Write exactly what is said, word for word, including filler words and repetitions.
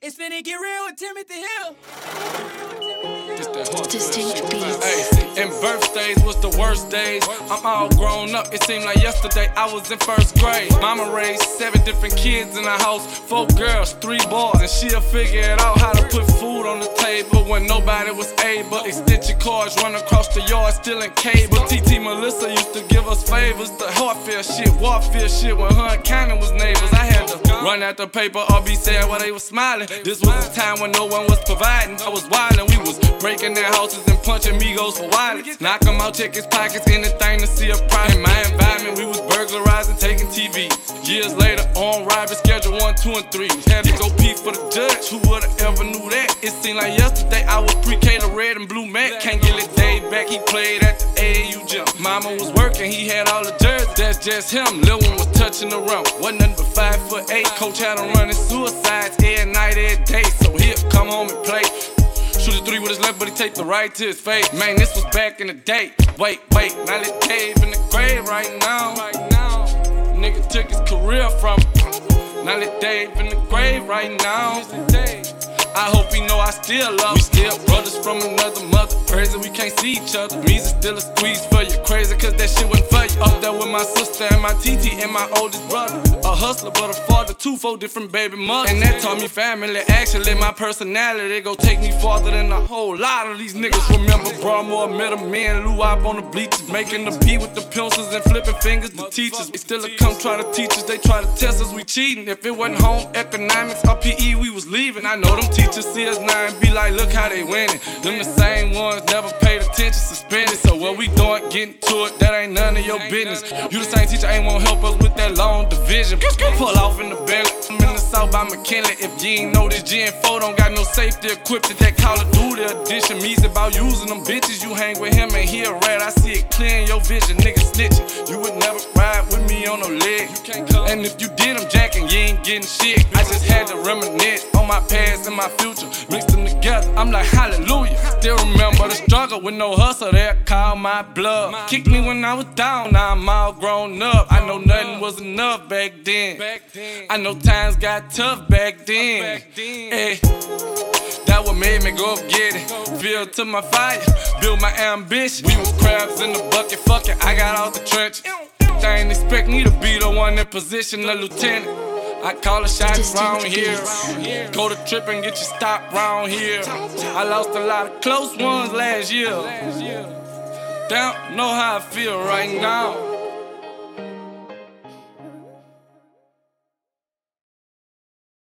It's finna get real with Timothy Hill. Distinct beats. Hey, and birthdays was the worst days. I'm all grown up, it seemed like yesterday I was in first grade. Mama raised seven different kids in the house, four girls, three boys, and she'll figure it out how to put food on the table when nobody was able. Extension cords run across the yard, stealing cable. T T Melissa used to give us favors. The Hartfield shit, Warfield shit, when her and Cannon was neighbors. I had to run out the paper or be sad while they was smiling. This was a time when no one was providing. I was wildin', we was breaking their houses and punching Migos for wallets. Knock them out, check his pockets, anything to see a profit. In my environment, we was burglarizing, taking T Vs. Years later, on robbery, schedule one, two, and three. Had to go pee for the judge, who would've ever knew that? It seemed like yesterday I was pre-K to red and blue Mac. Can't get it Dave back, he played at the A A U gym. Mama was working, he had all the jerseys, that's just him. Lil' one was touching the rim, wasn't nothing but five foot eight. Coach had him running suicides every night, every day. So he'll come home and play. Shoot a three with his left, but he take the right to his face. Man, this was back in the day. Wait, wait, now let Dave in the grave right now. Right now, nigga took his career from him. Now let Dave in the grave right now. I hope he know I still love him. We still brothers from another mother. Crazy we can't see each other. Me's still a squeeze for you. Crazy cause that shit wasn't for you. Up there with my sister and my T T and my oldest brother. A hustler but a father, two, four different baby mothers. And that taught me family. Actually my personality go take me farther than a whole lot of these niggas. Remember Broadmoor, met a man, Lou up on the bleachers, making the beat with the pencils and flipping fingers. The teachers, they still come try to teach us. They try to test us, we cheating. If it wasn't home economics or P E, we was leaving. I know them teachers see us now and be like, look how they winning. Them the same ones never paid attention, suspended. So what we doing, getting to it, that ain't none of your business. You the same teacher, ain't won't help us with that long division. Pull off in the belly, I'm in the south by McKinley. If you ain't know this G N four don't got no safety equipped to that Call of Duty edition. Me's about using them bitches, you hang with him and he a rat. I see it clear in your vision, nigga snitching. You would never ride with me on no leg. And if you did, I'm jacking, you ain't getting shit. I just had to reminisce on my past and my future, mixed them together, I'm like hallelujah. Still remember the struggle with no hustle, they call my bluff. Kicked me when I was down, now I'm all grown up. I know nothing was enough back then. I know times got tough back then. Hey, that what made me go up get it. Feel to my fire, build my ambition. We was crabs in the bucket, fuck it, I got out the trench. They ain't expect me to be the one in position, the lieutenant. I call a shot round here. Go to trip and get you stopped round here. I lost a lot of close ones last year. Don't know how I feel right now.